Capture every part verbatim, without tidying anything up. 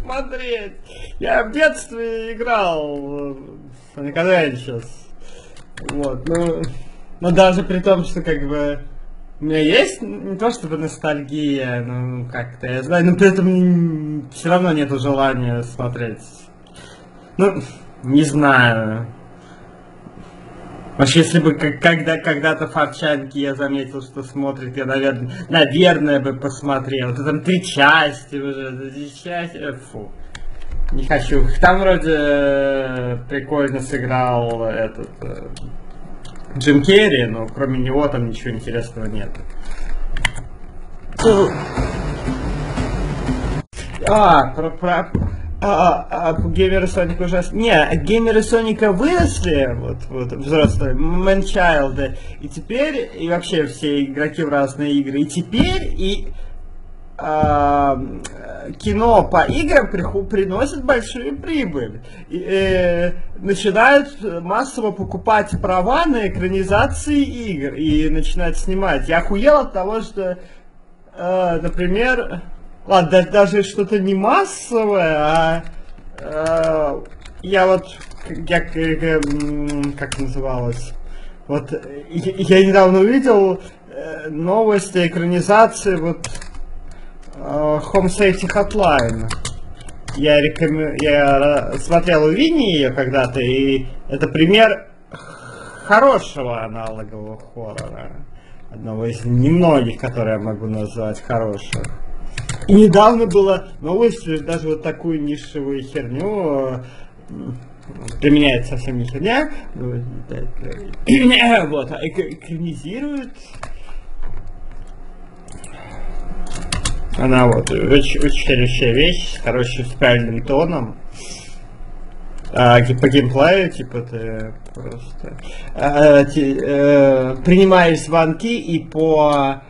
посмотреть. Я в детстве играл, никогда не сейчас. Вот, ну, но даже при том, что как бы у меня есть не то чтобы ностальгия, ну как-то я знаю, но при этом все равно нету желания смотреть. Ну, не знаю. Вообще, если бы когда, когда-то в Форчанке я заметил, что смотрит, я, наверное, наверное бы посмотрел. Это там три части уже, три части, фу. Не хочу. Там вроде прикольно сыграл этот э, Джим Керри, но кроме него там ничего интересного нет. А, про... про... А, а, а геймеры Соника ужасно. Не, геймеры Соника выросли, вот, вот, взрослые, мэнчайлды, и теперь, и вообще все игроки в разные игры, и теперь, и а, кино по играм приху, приносит большую прибыль. И, э, начинают массово покупать права на экранизации игр, и начинают снимать. Я охуел от того, что, э, например... Ладно, даже что-то не массовое, а э, я вот, я, как называлось, вот, я, я недавно увидел э, новости экранизации вот э, Home Safety Hotline. Я, рекомен... я смотрел у Вини ее когда-то, и это пример хорошего аналогового хоррора. Одного из немногих, которые я могу назвать хорошим. И недавно была новость, что даже вот такую нишевую херню применяет совсем не херня, вот, а экранизирует. Она вот очень, очень хорошая вещь, короче, с правильным тоном. А, по геймплею, типа, ты просто а, ти, э, принимаешь звонки и по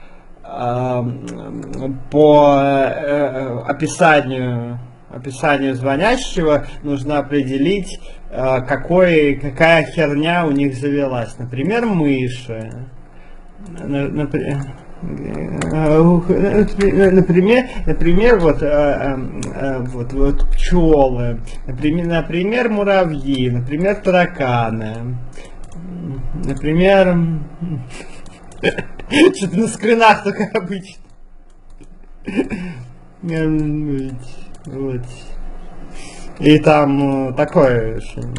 по э, описанию, описанию звонящего нужно определить, э, какой, какая херня у них завелась. Например, мыши. Например, например, например вот, э, э, вот, вот пчелы, например, например, муравьи, например, тараканы, например... Что-то на скринах только обычно. Вот. И там такое очень...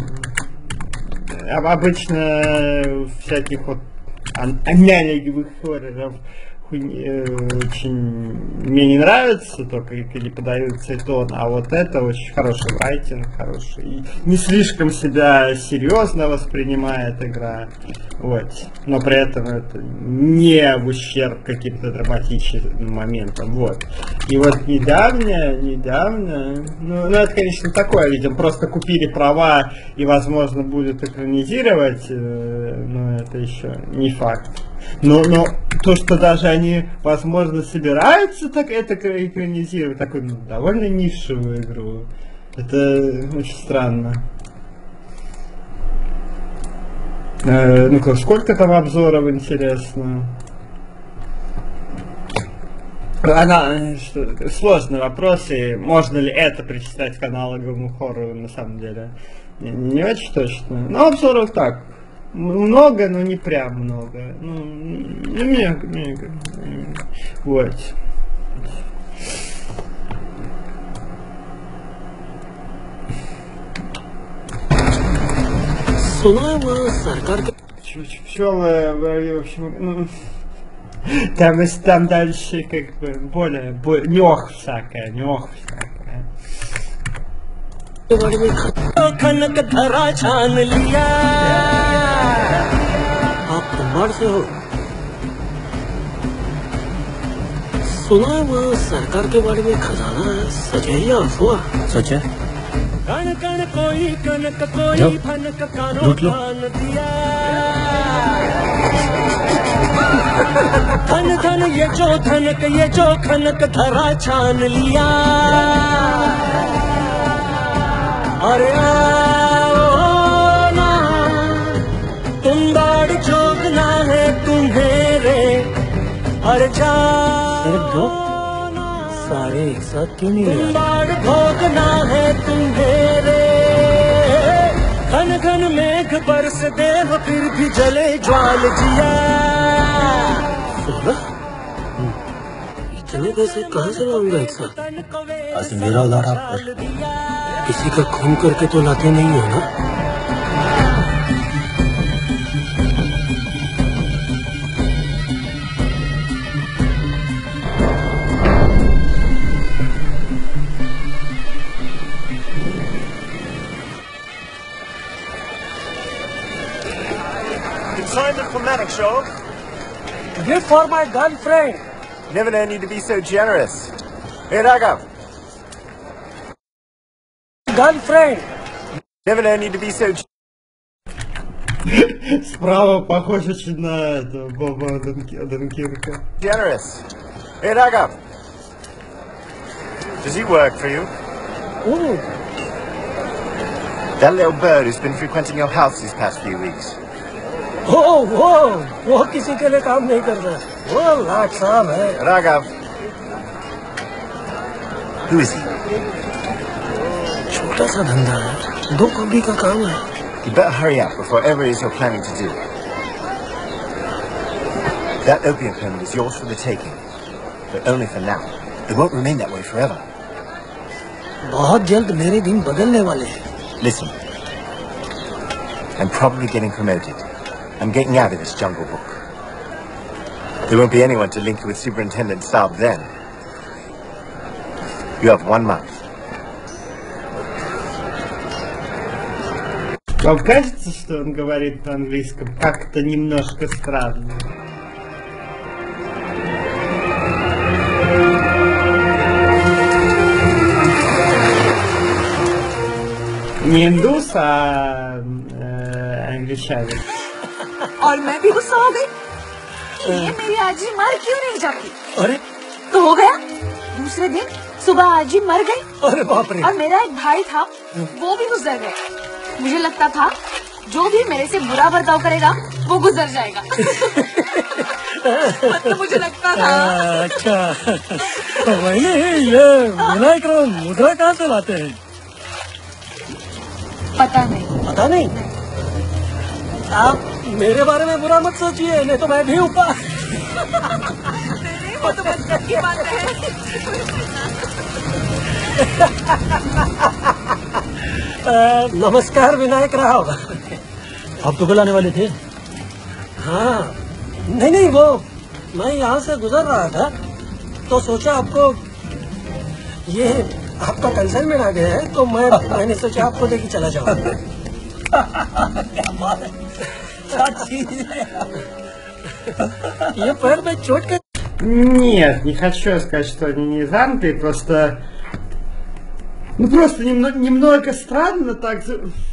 Обычно всяких вот аналоговых хорроров очень мне не нравится, только не подаются тон, а вот это очень хороший райтинг, хороший, и не слишком себя серьезно воспринимает игра, вот, но при этом это не в ущерб каким-то драматичным моментам, вот. И вот недавно, недавно, ну, ну это, конечно, такое, видимо, просто купили права и, возможно, будет экранизировать, э, но это еще не факт. Но, но то, что даже они, возможно, собираются так это экранизировать, такую ну, довольно нишевую игру, это очень странно. Э, ну-ка, сколько там обзоров, интересно? Она, что, сложный вопрос, и можно ли это причислять к аналоговому хоррору на самом деле? Не, не очень точно. Но обзоров так. Много, но не прям много. Ну, мега, мега. Вот. Пчелы, в общем, ну, там, там дальше как бы более, более нёх всякое, нёх всякое. खनक धरा छान लिया आप कुमार से हो सुना है वहाँ सरकार के बारे में खजाना सच है या अफवाह सच है कण कण कोई कनक कोई फनक कानो खान दिया धन धन ये जो धनक ये जो खनक धरा छान लिया अरे आओ ना तुम दाढ़ चौकना है तुम्हें रे अरे जाओ सारे एक साथ क्यों नहीं दाढ़ भोगना देह फिर भी जले ज्वाल जिया। इतने पैसे कहाँ से लाऊंगा एक साथ? आज मेरा उधार आप पर। किसी का खून करके तो लाते नहीं हो ना? Sign the diplomatic show. Gift for my girlfriend. Never no need to be so generous. Hey, Raghav. Girlfriend. Never no need to be so Справа похож очень на это, Боба Данкирка. generous. Hey, Raghav. Does he work for you? Oh, That little bird who's been frequenting your house these past few weeks. oh, वो वो किसी के लिए काम नहीं करता। वो लाट साहब है। Raghav. Who is he? छोटा सा धंधा है, दो कौड़ी का काम है। You better hurry up before whatever it is you're planning to do. That opium permit is yours for the taking, but only for now. It won't remain that way forever. बहुत जल्द मेरे दिन बदलने वाले हैं। Listen, I'm probably getting promoted. I'm getting out of this jungle book. There won't be anyone to link you with Superintendent Saab then. You have one month. Вам кажется, что он говорит на английском как-то немножко странно? Не индус, а э, англичанин. और मैं भी गुस्सा हो गई। ये मेरी आजी मर क्यों नहीं जाती? अरे तो हो गया दूसरे दिन सुबह आजी मर गई अरे बाप रे। और मेरा एक भाई था वो भी गुजर गया। मुझे लगता था जो भी मेरे से बुरा बर्ताव करेगा वो गुजर जाएगा। मतलब मुझे लगता था। अच्छा तो वही ये विनायक राव मुद्रा कहाँ से लाते हैं? पता नहीं। पता नहीं। आप मेरे बारे में बुरा मत सोचिए, नहीं तो मैं भी ऊपर। वो तो बचपन की बात है। नमस्कार विनायक राव। आप तो बुलाने वाले थे? हाँ नहीं नहीं वो मैं यहाँ से गुजर रहा था तो सोचा आपको ये आपका कंसाइनमेंट आ गया है तो मैं मैंने सोचा आपको देके चला जाऊँ। क्या बात है, क्या चीज है। ये पैर में चोट के। Нет, не хочу сказать, что они не из Англии, просто... Ну просто немного, немного странно так...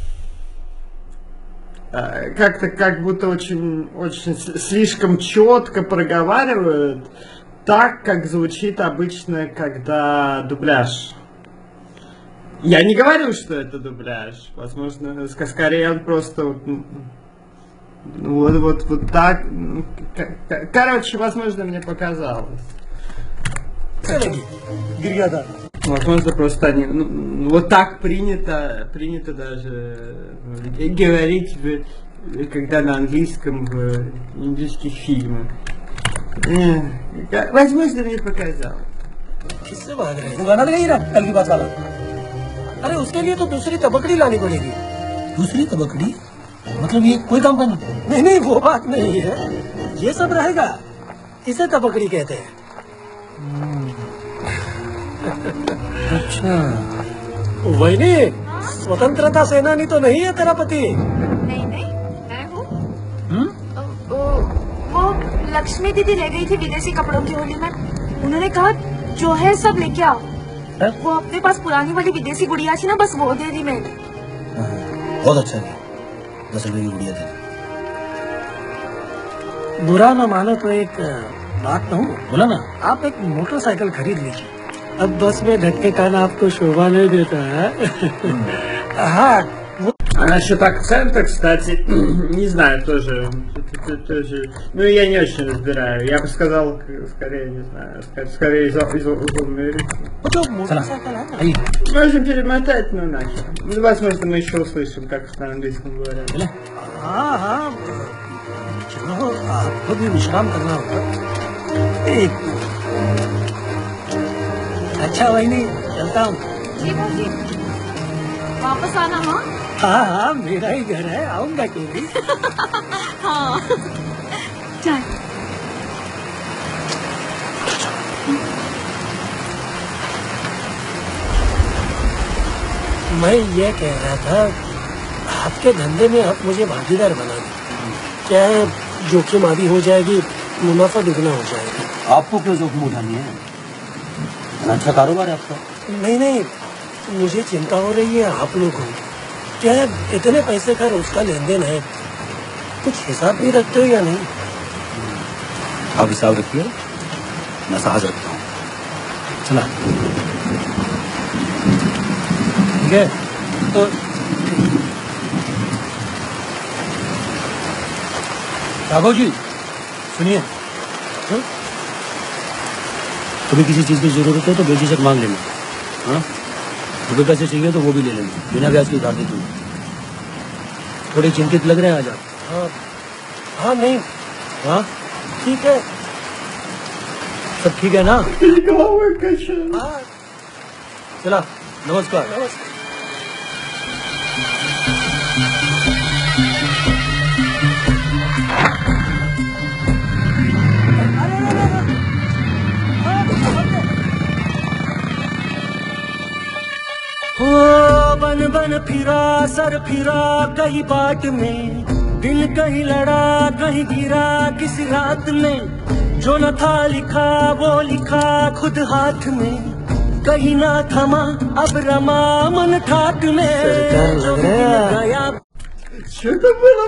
Как-то как будто очень, очень слишком четко проговаривают, так, как звучит обычно, когда дубляж. Я не говорю, что это дубляж. Возможно, скорее он просто вот, вот, вот, вот так. Короче, возможно, мне показалось. Возможно, просто они, ну, вот так принято, принято даже говорить, в, когда на английском в индийских фильмах. Возможно, мне показалось. किससे भाग रहे हैं? गाना नहीं रहा कल की बात वाला। अरे उसके लिए तो दूसरी तबकड़ी लानी पड़ेगी। दूसरी तबकड़ी? मतलब ये कोई काम करना? नहीं नहीं वो बात नहीं है, ये सब रहेगा, इसे तबकड़ी कहते हैं। अच्छा वही नहीं, स्वतंत्रता सेनानी तो नहीं है तेरा पति? नहीं नहीं मैं हूँ। वो लक्ष्मी दीदी ले गई थी विदेशी कपड़ों की होली में। उन्होंने कहा जो है सब लेके आओ। है? वो अपने पास पुरानी वाली विदेशी गुड़िया थी ना, बस वो दे दी मैंने। बहुत अच्छा है, दस रुपए की गुड़िया दे। बुरा ना मानो तो एक बात कहूँ, बोला ना, आप एक मोटरसाइकिल खरीद लीजिए। अब बस में ढक्के खाना आपको शोभा नहीं देता है। हाँ А насчет акцента, кстати, не знаю, тоже, тоже, ну я не очень разбираю. Я бы сказал, скорее, не знаю, скорее из, из, из умной речи. Можем перемотать, ну нахер. Ну, возможно, мы еще услышим, как на английском говорят. हाँ हाँ चलो, आपको भी विश्राम करना होगा। एक अच्छा वही नहीं, चलता हूँ। जी भाजी, वापस आना। हाँ हाँ हाँ, मेरा ही घर है, आऊंगा क्यों नहीं। हाँ चल। मैं ये कह रहा था, आपके धंधे में आप मुझे भागीदार बना दें। क्या है, जोखिम आदि हो जाएगी, मुनाफा दुगना हो जाएगा। आपको क्यों जोखिम उठानी है? अच्छा कारोबार है आपका। नहीं नहीं, मुझे चिंता हो रही है आप लोगों को। क्या है, इतने पैसे का रोज का लेन देन है, कुछ हिसाब भी रखते हो या नहीं? आप हिसाब रखिए, मैं साहस रखता हूँ। चला ठीक है तो राघव जी सुनिए, कभी किसी चीज की जरूरत हो तो बेझिझक मांग लेना। हाँ, रुपये पैसे चाहिए तो वो भी ले लेना, बिना ब्याज के उधार दे दूँ। थोड़े चिंतित लग रहे हैं आज आप। हाँ हाँ नहीं, हाँ ठीक है। सब ठीक है ना? हाँ चला, नमस्कार। नमस्कार। हो बन बन फिरा सर फिरा कहीं बाट में, दिल कहीं लड़ा कहीं गिरा किसी रात में, जो न था लिखा वो लिखा खुद हाथ में, कहीं ना थमा अब रमा मन ठाट में, जो गया। Что это было,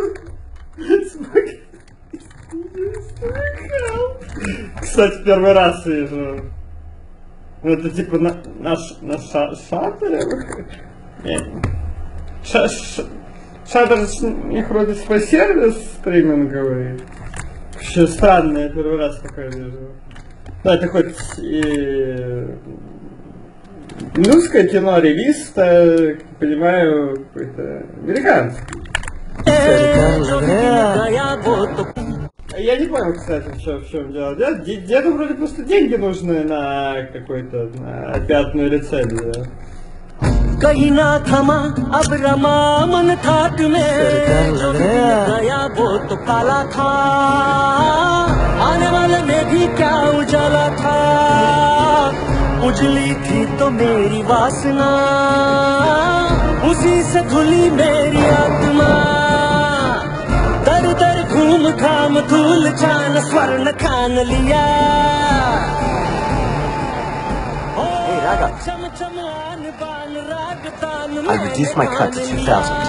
Кстати, первый раз вижу. Ну, это типа на, на, ш- на ша, шатере? Нет. Ша, ш, шатер ж у них вроде свой сервис стриминговый. Вообще странно, я первый раз такое вижу. Ну, это хоть и русское кино, релиз-то, как понимаю, какой-то американский. Я не понял, кстати, в чем, в чем дело. Дед- де- Деду вроде просто деньги нужны на какой-то на пятную рецензию. कहीं ना थमा अब रमा मन ठाट में, जो गया वो तो काला था, आने वाले में भी क्या उजाला था, उजली थी तो मेरी वासना, उसी से धुली मेरी आत्मा, दर दर घूम घाम धूल छान स्वर्ण खान लिया। Hey, Raga. चम चम आन बान राग तान I reduced my cut to two thousand.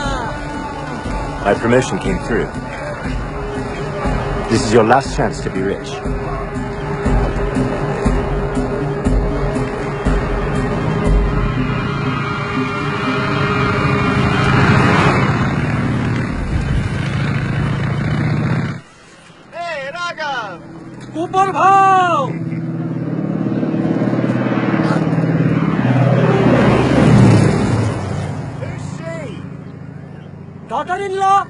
My promotion came through. This is your last chance to be rich. ऊपर भाव। Daughter in law.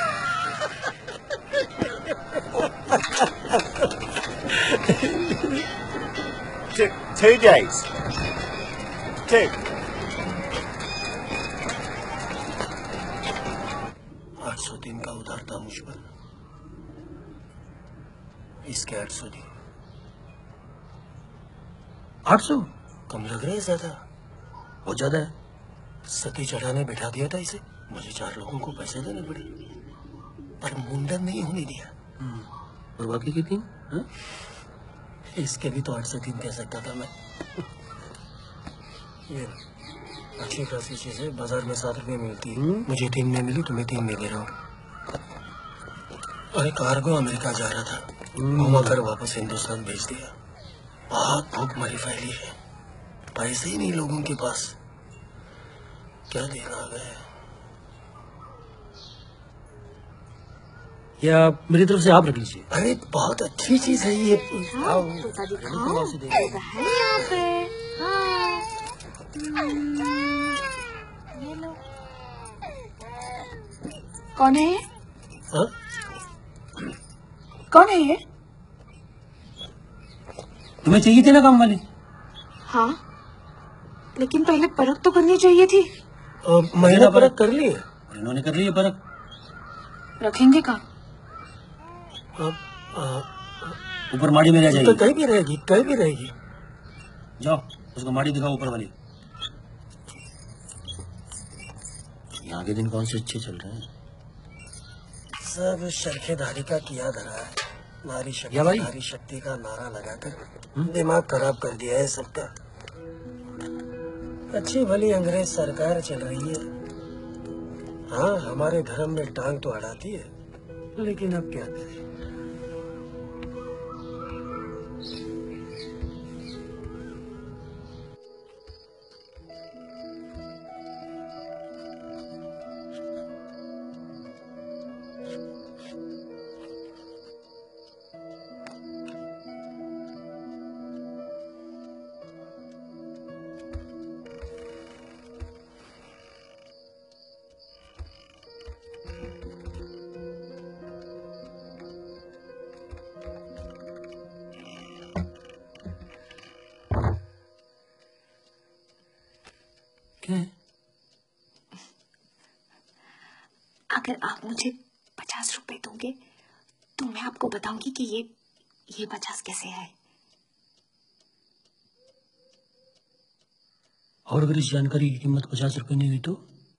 Two, two days. Two. आठ सौ दिन का उधार था मुझ पर, इसके आठ सौ दिन। आठ सौ कम लग रहे हैं ज्यादा? बहुत ज्यादा है। सती चढ़ाने बैठा दिया था इसे, मुझे चार लोगों को पैसे देने पड़े, पर मुंडन नहीं होने दिया। और बाकी कितनी? हाँ? इसके भी तो आठ सौ दिन कह सकता था मैं। ये अच्छी खासी चीजें बाजार में सात रुपए मिलती है, मुझे तीन में मिली, तुम्हें तीन में दे रहा हूँ। अरे कार्गो अमेरिका जा रहा था, घुमा कर वापस हिंदुस्तान भेज दिया। बहुत भूख मरी फैली है, पैसे ही नहीं लोगों के पास, क्या देना है। या मेरी तरफ से आप रख लीजिए। अरे बहुत अच्छी चीज है ये। हाँ, तो साजी खाओ, तो है यहाँ पे। हाँ। ये लो। कौन है ये? हाँ? कौन है ये? तुम्हें चाहिए थी ना काम वाली? हाँ, लेकिन पहले परख तो करनी चाहिए थी। महीना परख कर ली है। इन्होंने कर ली है परख। रखेंगे कहाँ? ऊपर माड़ी में रह तो जाएगी। कहीं भी रहेगी, कहीं भी रहेगी। जाओ उसको माड़ी दिखाओ ऊपर वाली। यहाँ के दिन कौन से अच्छे चल रहे हैं? सब शर्खेदारी का किया धरा है। नारी शक्ति, या भाई? नारी शक्ति का नारा लगाकर दिमाग खराब कर दिया है सबका। अच्छी भली अंग्रेज सरकार चल रही है। हाँ, हमारे धर्म में टांग तो अड़ाती है, लेकिन अब क्या करें। क्या है? अगर आप मुझे पचास रुपए दोगे तो मैं आपको बताऊंगी कि ये ये पचास कैसे आए। और अगर इस जानकारी की कीमत पचास रुपए नहीं हुई तो?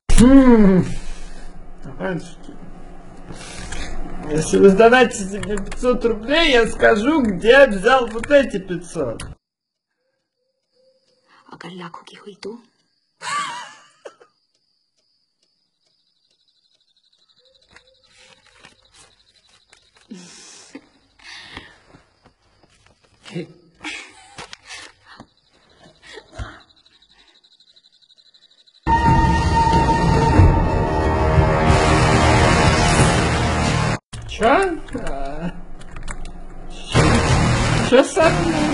Если вы сдонатите мне пятьсот рублей, я скажу, где я взял вот эти пятьсот. अगर लाखों की हुई तो? Чё? А, Чё со мной?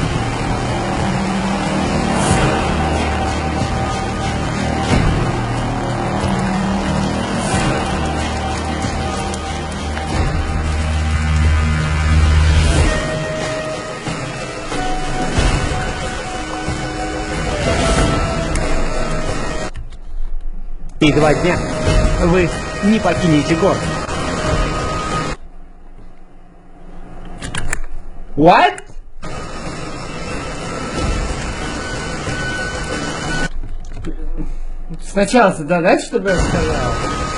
И два дня вы не покинете город. What? Сначала задать, чтобы я сказал.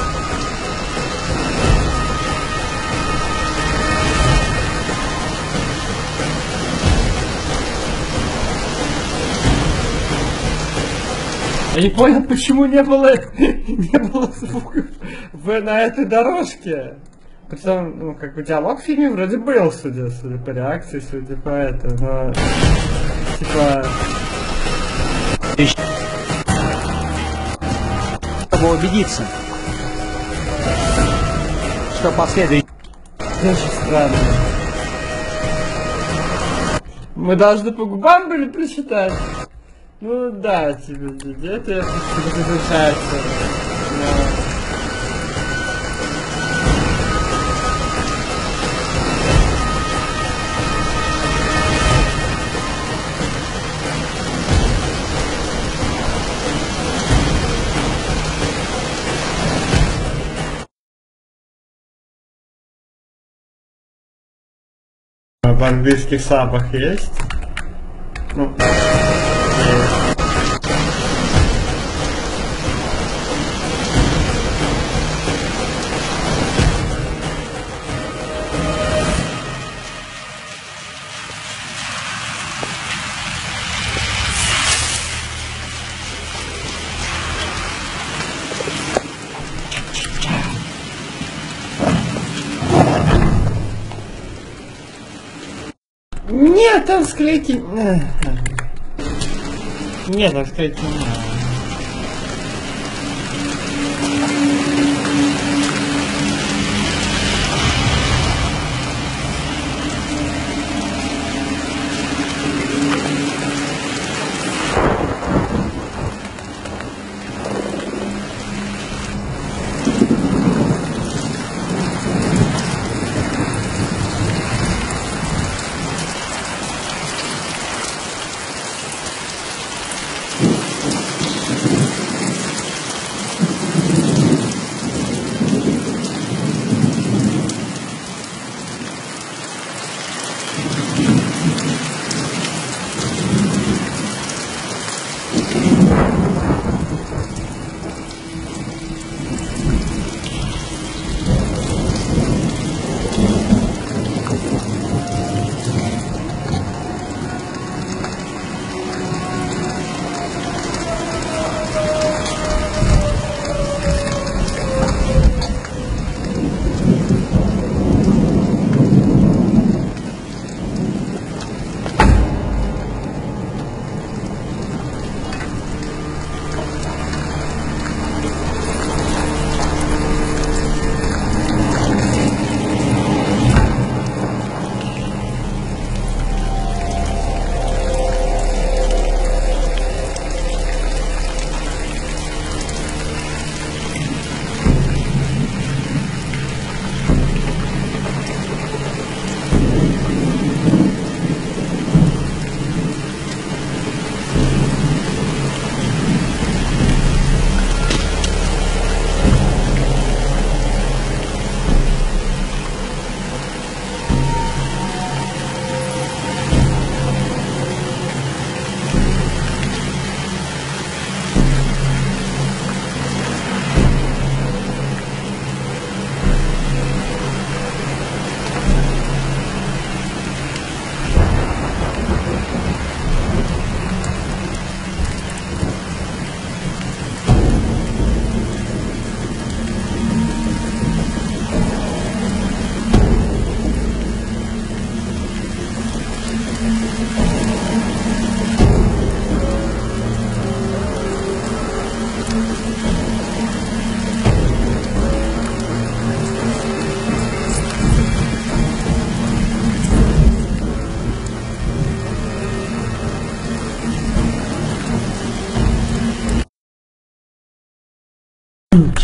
Я не понял, почему не было, не было звуков в, на этой дорожке. Притом, ну, как бы диалог в фильме вроде был, судя, судя по реакции, судя по этому, но, типа... Чтобы убедиться, что последует... Очень странно. Мы должны по губам были прочитать. Ну да, тебе где-то это заключается. Но... В английских сабах есть? Ну, есть. Нет, там склейки... Нет, там склейки не надо.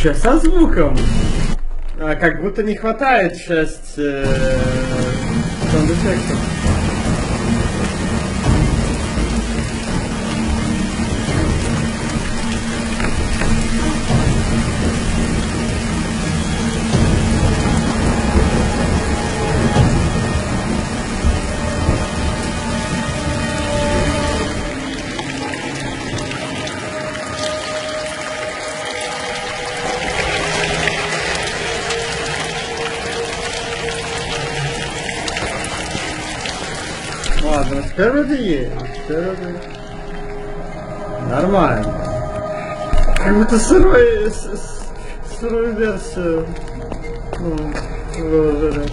Еще со звуком. А, как будто не хватает часть э, саунд-эффектов. Ладно, теперь вроде есть. Теперь вроде... Нормально. Как будто сырой, с, с, сырую версию ну, выложили.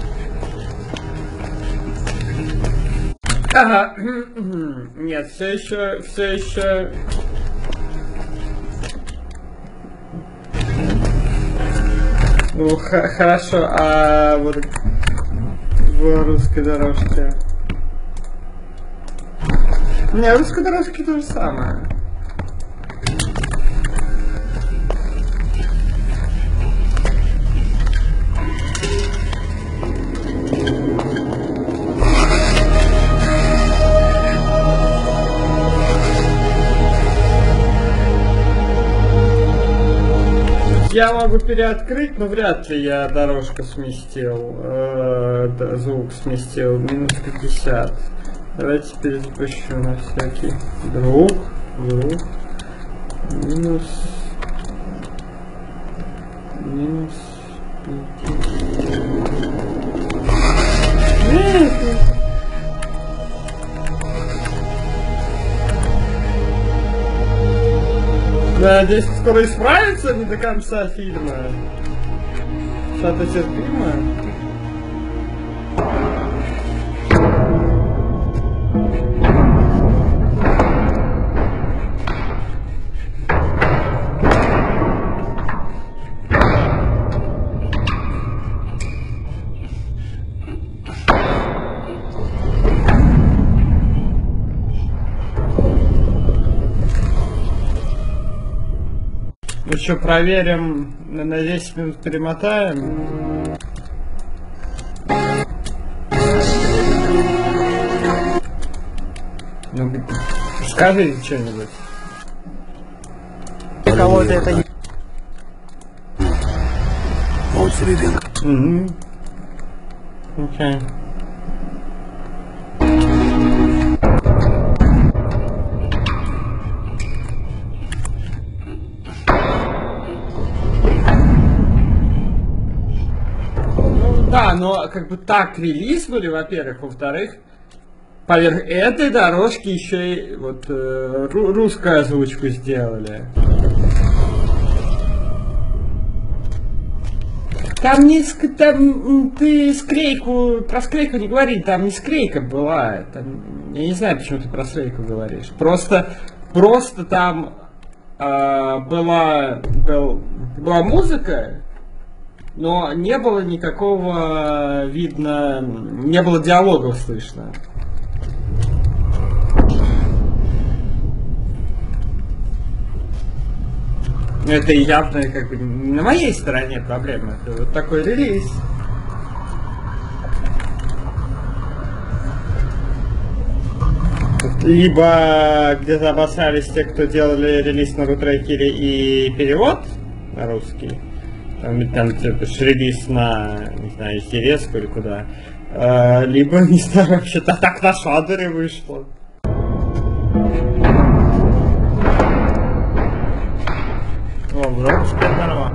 Ага. Нет, все еще, все еще... Ну, хорошо, а вот в русской дорожке... Не, в русской дорожке то же самое. Я могу переоткрыть, но вряд ли я дорожку сместил, э, да, звук сместил, минус пятьдесят. Давайте перезапущу на всякий. Друг, друг, минус, минус пятьдесят. Надеюсь, скоро исправится не до конца фильма. Что-то терпимо. Еще проверим, на десять минут перемотаем. Ну, скажи что-нибудь. Кого-то это не... Угу. Окей. Да, но как бы так релизнули, во-первых, во-вторых, поверх этой дорожки еще и вот э, ру- русскую озвучку сделали. Там не ск- там ты склейку, про склейку не говори, там не склейка была. Там, я не знаю, почему ты про склейку говоришь. Просто, просто там э, была, был, была музыка. Но не было никакого, видно, не было диалогов слышно. Это явно как бы не на моей стороне проблема. Это вот такой релиз. Либо где-то обосрались те, кто делали релиз на рутрекере и перевод на русский. Там, там типа, релиз на, не знаю, Сиреску или куда. А, либо, не знаю, вообще-то так на шадере вышло. О, вроде теперь нормально.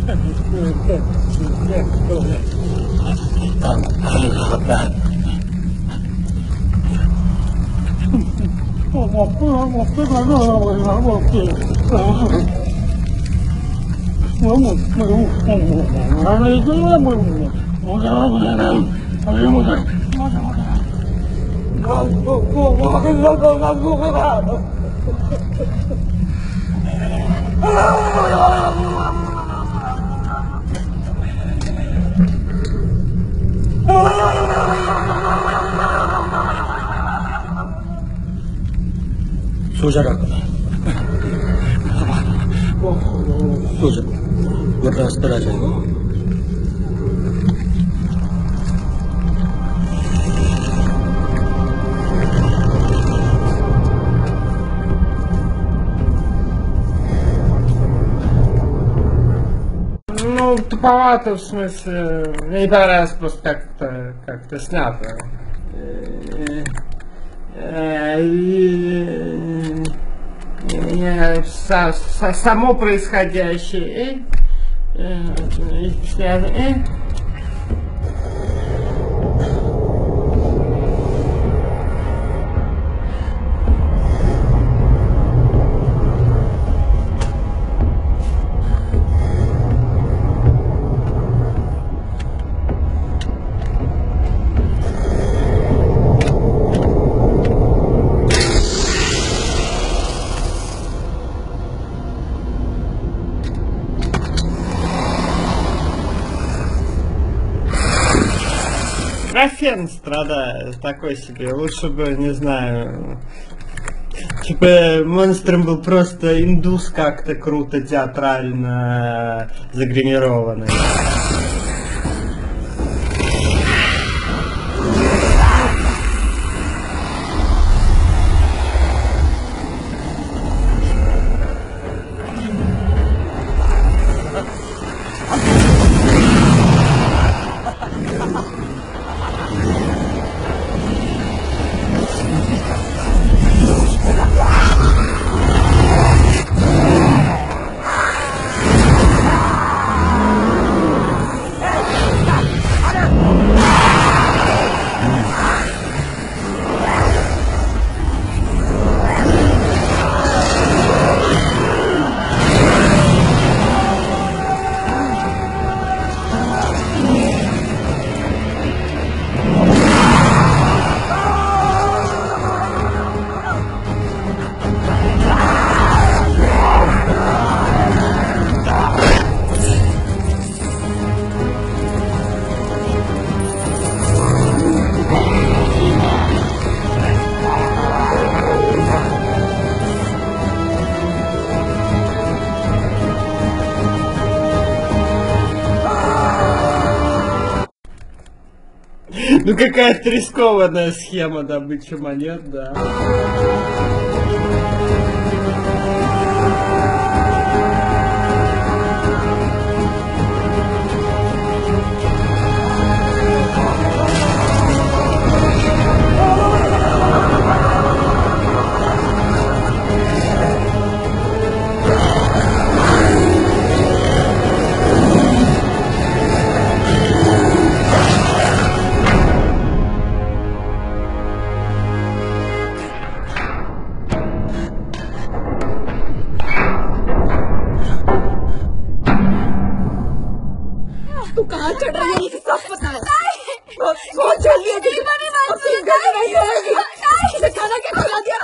सो जा डॉक्टर, सो जा, वरना अस्तर आ जाएगा। Ну, туповато, в смысле, мне не понравилось просто как-то, как-то снято. Само происходящее. Графен страдает, такой себе, лучше бы, не знаю, типа монстром был просто индус как-то круто, театрально загримированный. Ну какая-то рискованная схема добычи монет, да. तू कहाँ चढ़ रही है मुझे सब पता है। बहुत जल्दी है तेरी मम्मी बात सुन कर नहीं रहेगी। इसे खाना क्या खिला दिया।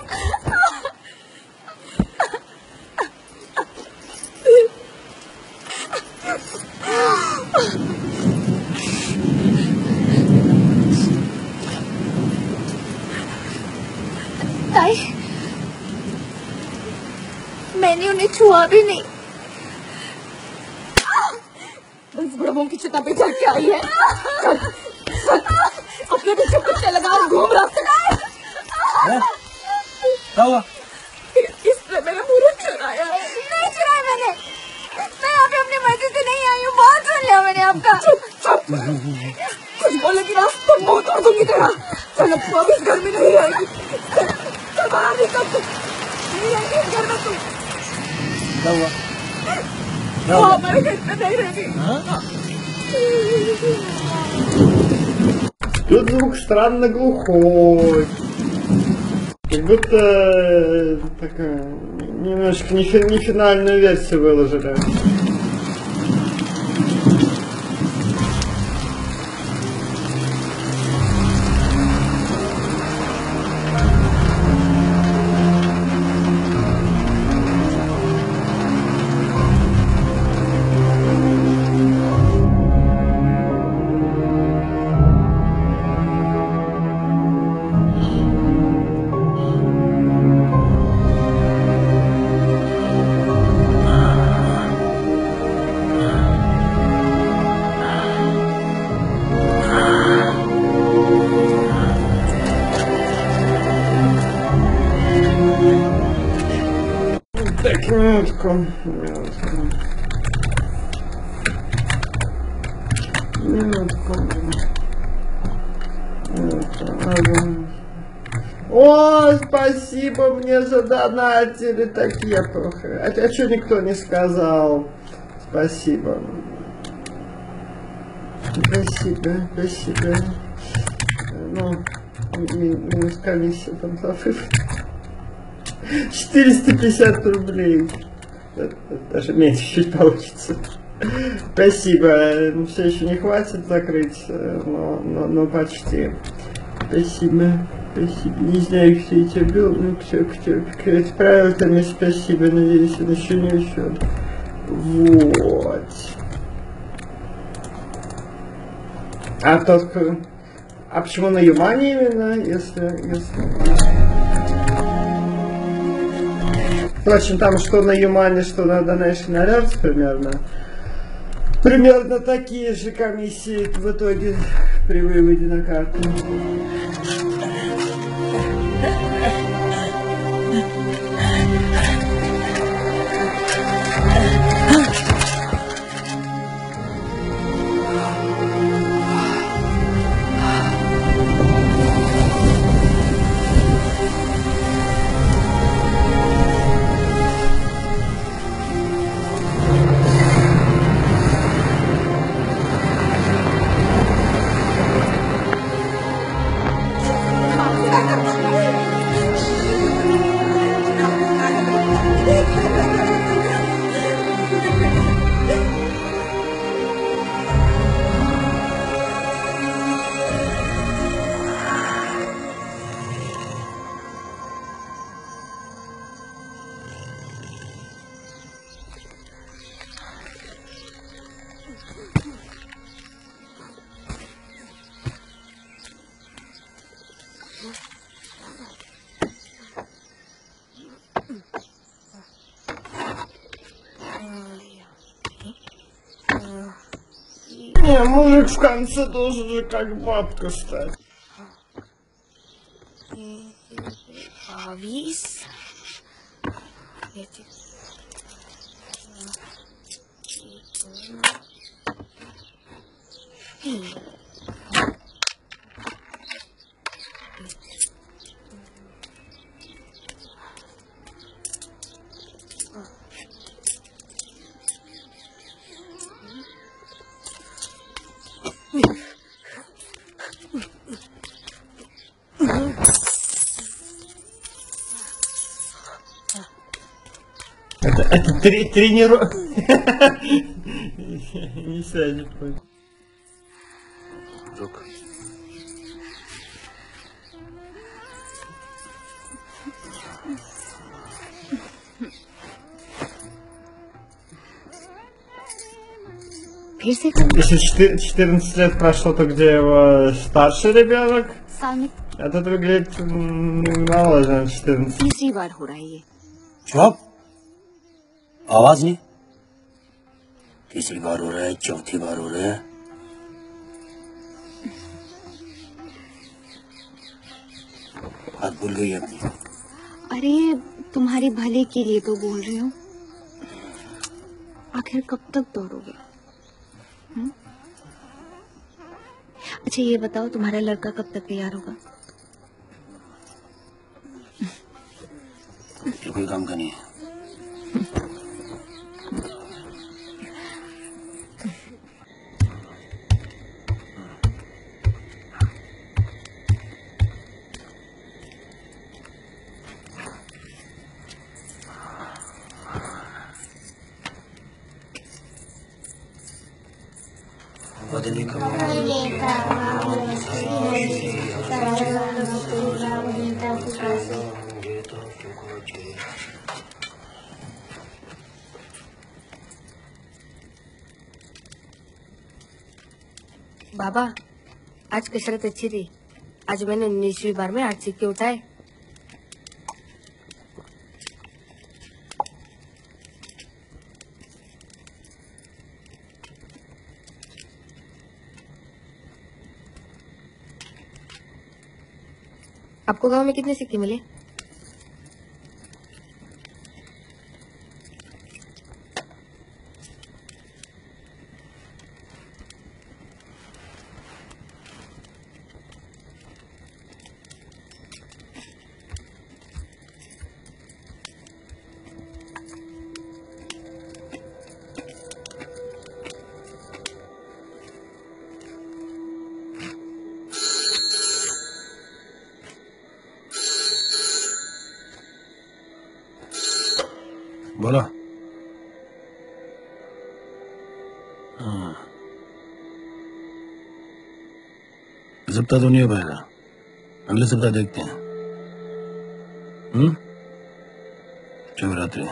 ताई मैंने उन्हें छुआ भी नहीं, बस बुढ़बों की चिता पे चढ़ के आई है। चल, चल, अपने पीछे कुत्ते लगा और घूम रहा है। क्या हुआ? इसने मेरा मुंह चुराया है। नहीं चुराया मैंने, मैं यहाँ पे अपनी मर्जी से नहीं आई हूँ। बहुत सुन लिया मैंने आपका। चुप चुप, कुछ बोलेगी ना तो मुंह तोड़ दूंगी तेरा। चल अब तू इस घर में नहीं आएगी। चल बाहर निकल, तू नहीं आएगी इस घर में। तू क्या हुआ? वो हमारे घर पे नहीं रहेगी। Тут звук странно глухой. Как будто э, такая немножко не, фи- не финальную версию выложили. Так, минутку. Минутку. Минутку. О, спасибо, мне задонатили такие. А, а что никто не сказал? Спасибо. Спасибо, спасибо. Ну, ми- минус комиссия там за вывод. четыреста пятьдесят рублей. Даже меньше чуть получится. Спасибо. Все еще не хватит закрыть, но, но, но почти. Спасибо. Спасибо. Не знаю, кто это был, но кто, кто, кто отправил там, и спасибо. Надеюсь, он еще не ушел. Вот. А тот, а почему на юане именно, если, если... Впрочем, там что на Юмане, что на Donation Alerts примерно. Примерно такие же комиссии в итоге при выводе на карту. Не, мужик в конце должен же как бабка стать. Авис. Это, это три, тренировка. Не сядет. Look. फिर से कर Если четы- четырнадцать лет прошло, то где его старший ребенок? साल में Этот выглядит м, моложе, четырнадцать. तीसरी बार हो रहा है ये। चुप आवाज नहीं तीसरी बार हो रहा है चौथी बार हो रहा है बात भूल गई अपनी अरे तुम्हारे भले के लिए तो बोल रही हूँ। आखिर कब तक दौड़ोगे? हम्म? अच्छा ये बताओ तुम्हारा लड़का कब तक तैयार होगा? ये कोई काम का नहीं है वदने का बाबा, आज कसरत अच्छी थी। आज मैंने उन्नीसवीं बार में आठ सिक्के उठाए। आपको गांव में कितने सिक्के मिले? बोला। हाँ, इस सप्ताह तो नहीं हो पाएगा, अगले सप्ताह देखते हैं। हम्म, शुभ रात्रि।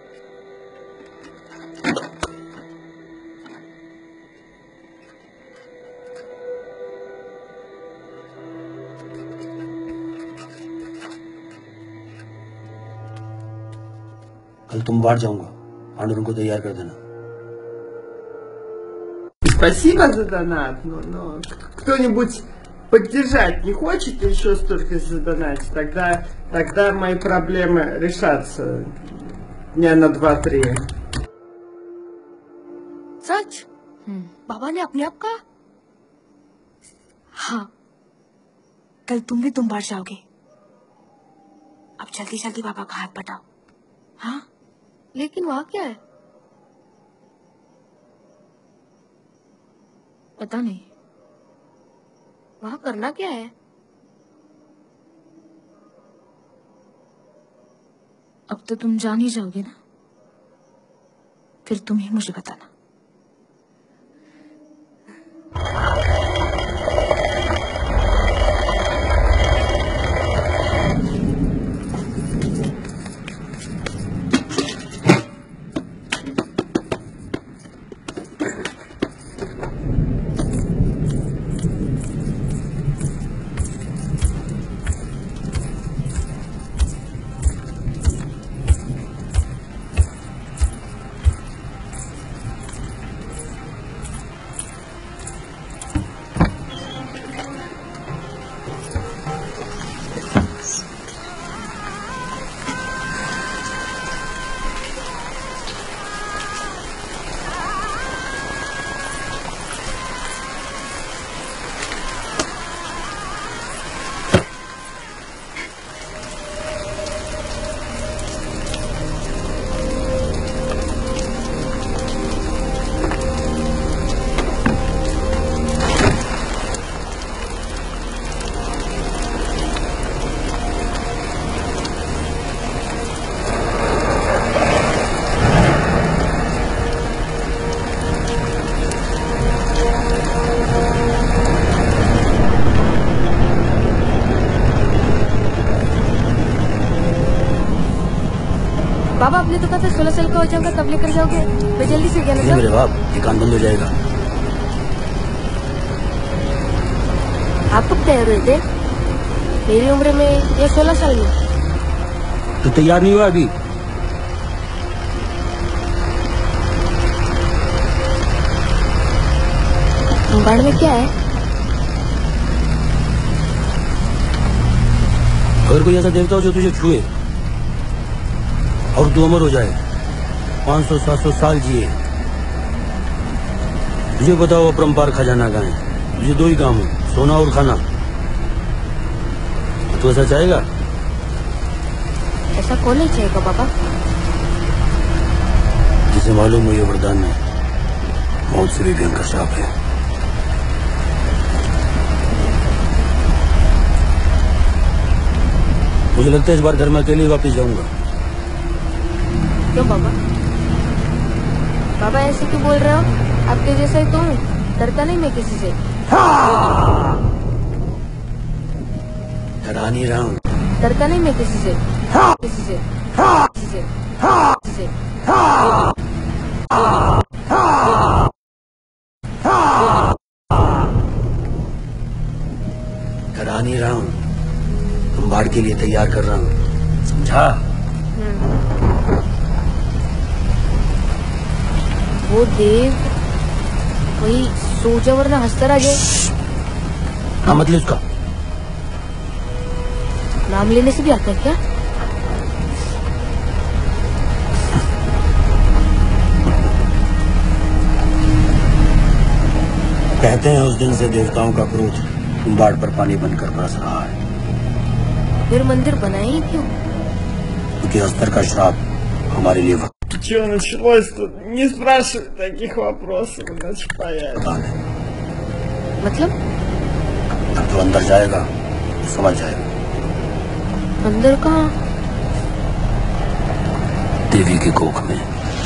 कल तुम बाहर जाऊंगा, पांडुरंग को तैयार कर देना। Спасибо за донат, но, но кто-нибудь поддержать не хочет еще столько задонатить? Тогда, тогда мои проблемы решатся дня на два-три. सच? बाबा ने अपने आप कहा? हाँ, कल तुम भी तुम बाहर जाओगे। अब जल्दी जल्दी बाबा का हाथ बटाओ। हाँ, लेकिन वहाँ क्या है? पता नहीं। वहाँ करना क्या है? अब तो तुम जान ही जाओगे ना, फिर तुम ही मुझे बताना। बाबा, आपने तो कहा था सोलह साल का हो जाऊंगा तब लेकर जाओगे। मैं जल्दी से गया नहीं मेरे बाप, ये कान बंद हो जाएगा। आप कब तैयार हुए थे? मेरी उम्र में या सोलह साल में? तो तैयार नहीं हुआ अभी? बाढ़ में क्या है? अगर कोई ऐसा देवता हो जो तुझे छुए और तू अमर हो जाए, पाँच सौ सात सौ साल जिए, तुझे बताओ अपरंपार खजाना कहाँ है? तुझे दो ही काम है, सोना और खाना। तू ऐसा चाहेगा? ऐसा कौन नहीं चाहेगा बाबा? जिसे मालूम हो ये वरदान में मौत से भी भयंकर श्राप है। मुझे लगता है इस बार घर में अकेले ही वापस जाऊंगा। क्यों बाबा? बाबा ऐसे क्यों बोल रहे हो? आपके जैसा ही तो हूँ। डरता नहीं मैं किसी से। डरा नहीं रहा हूँ। डरता नहीं मैं किसी से, किसी से, किसी से, किसी से। डरा नहीं रहा हूँ, बाढ़ के लिए तैयार कर रहा हूँ, समझा? वो देव वही सो जा वरना हंसता रह जाए। हाँ मतलब उसका नाम लेने से भी आता है क्या? कहते हैं उस दिन से देवताओं का क्रोध बाढ़ पर पानी बनकर बरस रहा है। फिर मंदिर बनाए ही क्यों? क्योंकि अस्तर का श्राप हमारे लिए वक्त Че началось тут? Не спрашивай таких вопросов, иначе понятно. पता है। मतलब अब तो अंदर जाएगा तो समझ जाएगा। अंदर कहाँ? देवी के कोख में।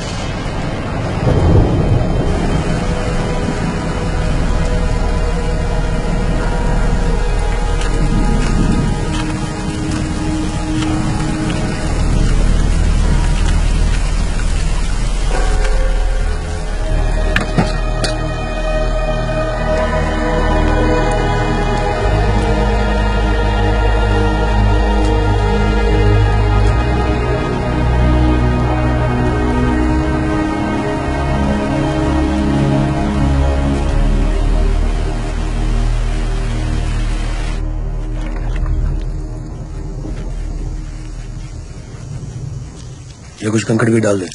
ये कुछ कंकड़ भी डाल दे,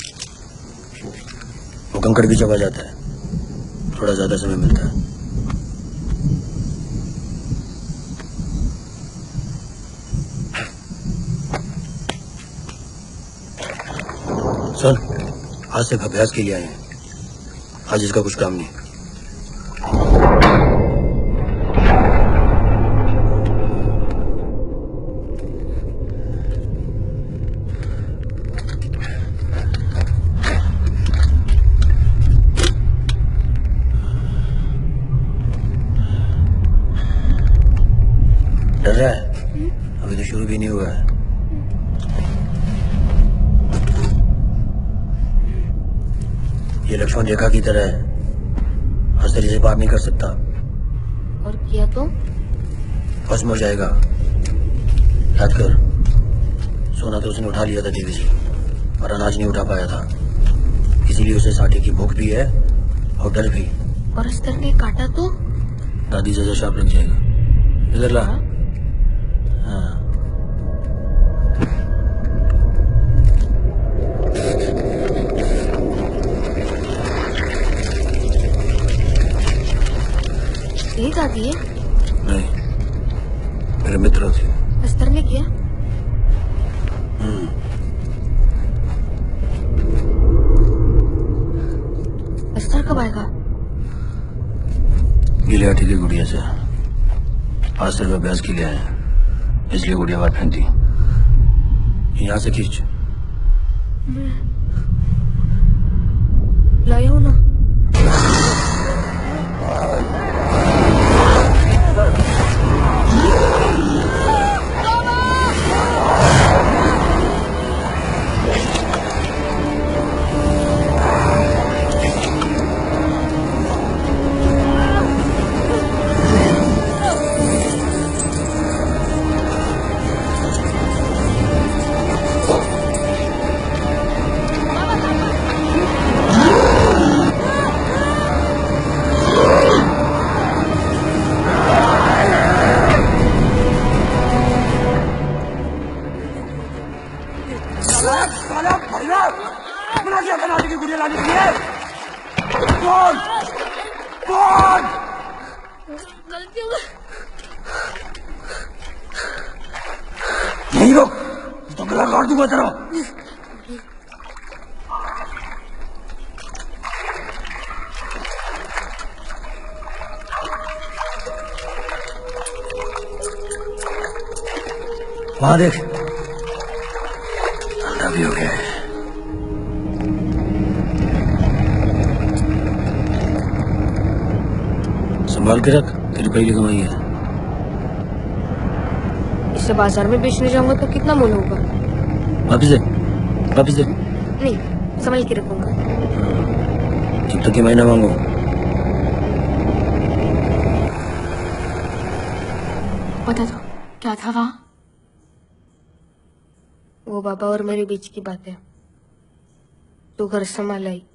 वो कंकड़ भी चबा जाता है, थोड़ा ज्यादा समय मिलता है। सुन, आज सिर्फ अभ्यास के लिए आए हैं, आज इसका कुछ काम नहीं। डर रहा है? अभी तो शुरू भी नहीं हुआ है। ये लक्ष्मण रेखा की तरह है, हस्तरी से पार नहीं कर सकता। और किया तो? भस्म हो जाएगा। याद कर, सोना तो उसने उठा लिया था देवी जी, और अनाज नहीं उठा पाया था, इसीलिए उसे साटे की भूख भी है और डर भी। और अस्तर ने काटा तो? दादी जैसा शाप लग जाएगा। इधर ला। हाँ। यही दादी है? नहीं, मेरे मित्र थे। अस्तर ने किया? हम्म। अस्तर कब आएगा? गीले आटे की गुड़िया से। आज सिर्फ अभ्यास के लिए आए, इसलिए गुड़िया बाहर फेंक दी। यहाँ से खींच। लाई हो ना। नहीं रुक, तो गला काट दूंगा तेरा। वहां देख, अंधा भी हो गया है। संभाल के रख, तेरी पहली कमाई है। इसे बाजार में बेचने जाऊंगा तो कितना मोल होगा? वापिस दे, वापिस दे। नहीं, संभाल के रखूंगा। जब तक ये महीना मांगो। बता दो क्या था वहाँ? वो बाबा और मेरे बीच की बात है। तू घर संभाल आई।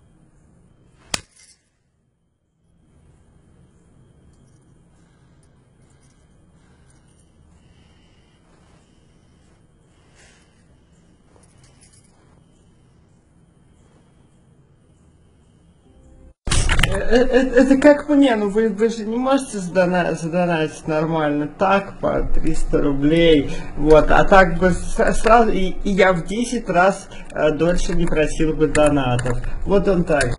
Это как мне? Ну вы, вы же не можете задона- задонатить нормально. Так, по триста рублей. Вот, а так бы с- сразу... И, и я в десять раз э, дольше не просил бы донатов. Вот он так.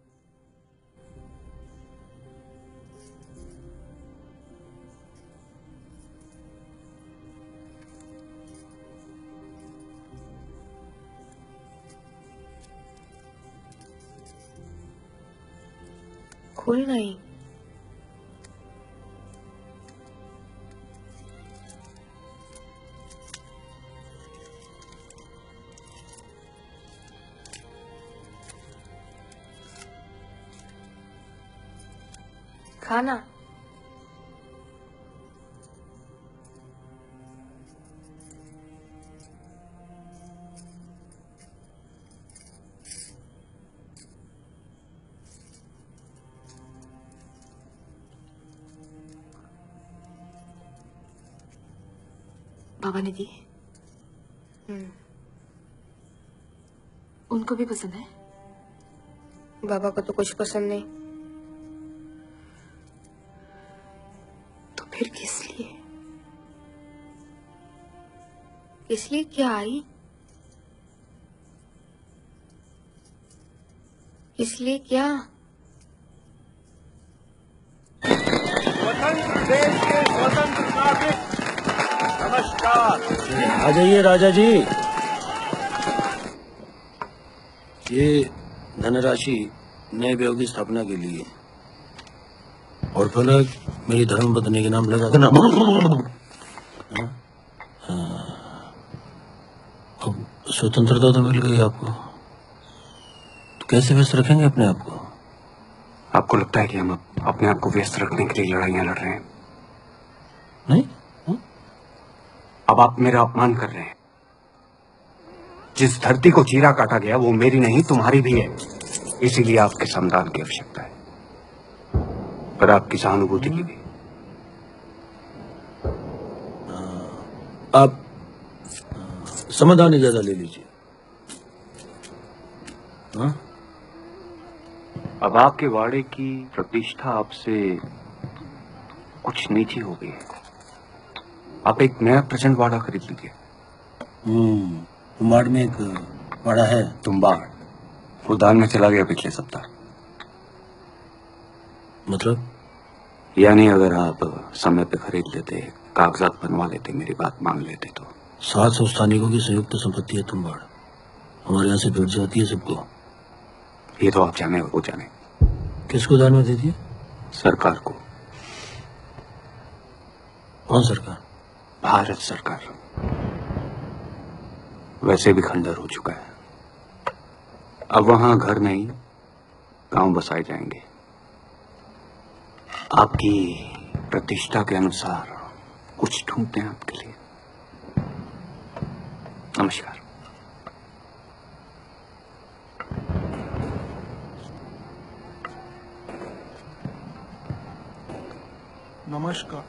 खोल नहीं। खाना बाबा ने दी? उनको भी पसंद है? बाबा को तो कुछ पसंद नहीं। तो फिर किस लिए? किस लिए क्या आई? इसलिए क्या? स्वतंत्र देश के स्वतंत्र नागरिक नमस्कार। आ जाइए राजा जी। ये धनराशि नए व्यय की स्थापना के लिए और फलक मेरी धर्मपत्नी के नाम लगा देना। अब स्वतंत्रता तो मिल गई आपको, तो कैसे व्यस्त रखेंगे अपने आप को? आपको लगता है कि हम अपने आप को व्यस्त रखने के लिए लड़ाइयां लड़ रहे हैं? नहीं, अब आप मेरा अपमान कर रहे हैं। जिस धरती को चीरा काटा गया वो मेरी नहीं तुम्हारी भी है, इसीलिए आपके समाधान की आवश्यकता है, पर आपकी सहानुभूति की भी। आप समाधान इजाजत ले लीजिए। हाँ? अब आपके वाड़े की प्रतिष्ठा आपसे कुछ नीची हो गई है। आप एक नया प्रचंड वाड़ा खरीद लीजिए। हम्म, तुम्बाड़ में एक वाड़ा है। तुम्बाड़ वो दान में चला गया पिछले सप्ताह। मतलब? यानी अगर आप समय पे खरीद लेते, कागजात बनवा लेते, मेरी बात मान लेते तो। सात सौ स्थानिकों की संयुक्त संपत्ति है तुम्बाड़, हमारे यहाँ से भेट जाती है सबको। ये तो आप जाने और वो जाने। किसको दान में दे दिए? सरकार को। कौन सरकार? भारत सरकार। वैसे भी खंडर हो चुका है, अब वहां घर नहीं गांव बसाए जाएंगे। आपकी प्रतिष्ठा के अनुसार कुछ ढूंढते हैं आपके लिए। नमस्कार। नमस्कार।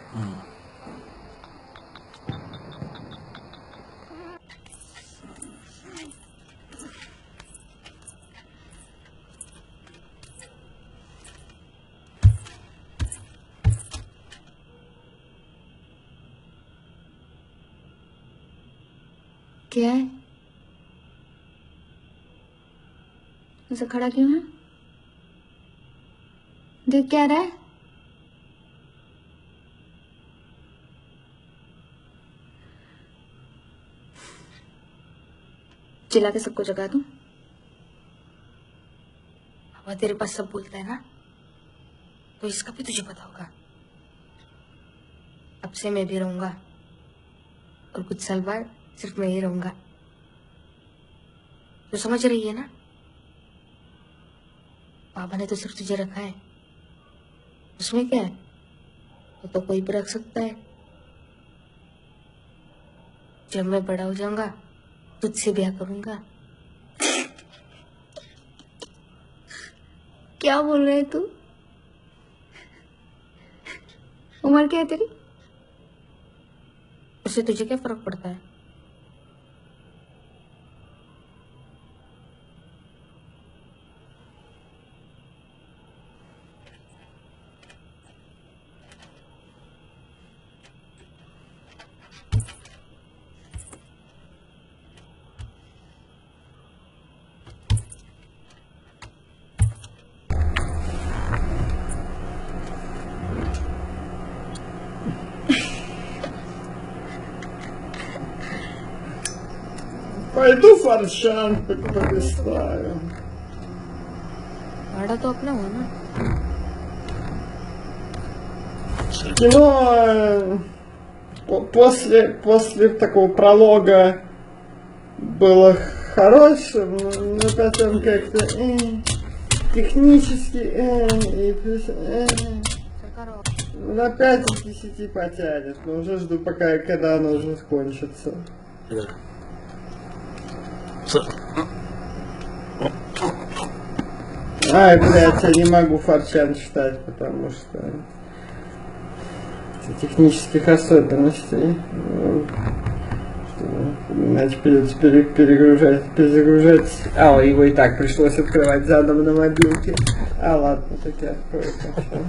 क्या है? ऐसा खड़ा क्यों है? देख क्या रहा है? चिल्ला के सबको जगा दूं? बाबा तेरे पास सब बोलता है ना, तो इसका भी तुझे पता होगा। अब से मैं भी रहूंगा और कुछ साल बाद सिर्फ मैं ही रहूंगा। तो समझ रही है ना? बाबा ने तो सिर्फ तुझे रखा है, उसमें क्या है? वो तो कोई भी रख सकता है। जब मैं बड़ा हो जाऊंगा तुझसे ब्याह करूंगा। क्या बोल रहे तू? उम्र क्या है तेरी? उससे तुझे क्या फर्क पड़ता है? Пойду форчан полистаю. भाड़ा तो अपना हो ना। Кино э, по- после, после такого пролога было хорошим, но, но потом как-то э, технически э, и плюс, э, на пять из десяти потянет, но уже жду пока, когда оно уже кончится. Ай, блядь, я не могу форчан читать, потому что технических особенностей. Значит, придется пере- перегружать, перезагружать. А, его и так пришлось открывать заново на мобилке. А, ладно, так я открою форчан.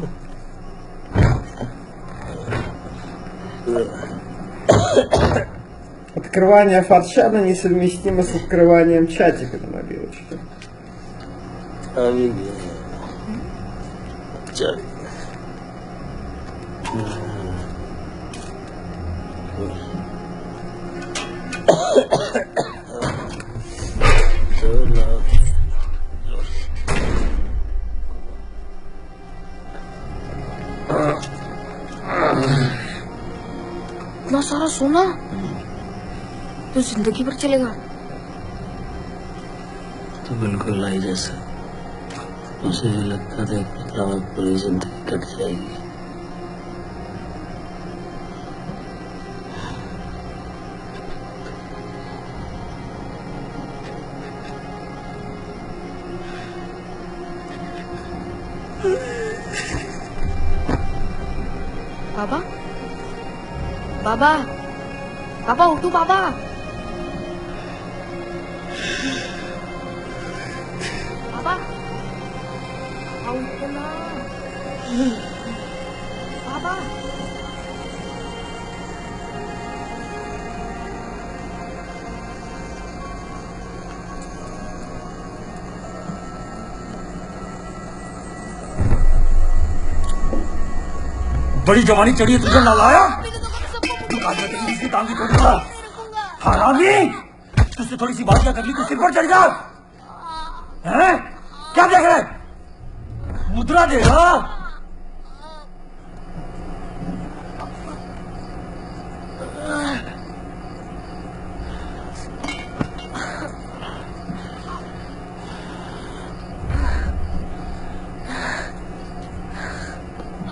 Открывание форчана несовместимо с открыванием чатика на мобилочке. इतना सारा सोना तो जिंदगी भर चलेगा। तो बिल्कुल आई जैसा उसे लगता था एक पतला में पूरी जिंदगी कट जाएगी। बाबा बाबा बाबा उठो बाबा। बाबा बाबा उठो ना बाबा। बड़ी जवानी चढ़ी है तुझे नालाया। इसकी टांग की टोटी का हरामी। तुझसे थोड़ी सी बात क्या कर ली तो सिर पर चढ़ जा। हैं? क्या देख रहा है? मुद्रा देगा।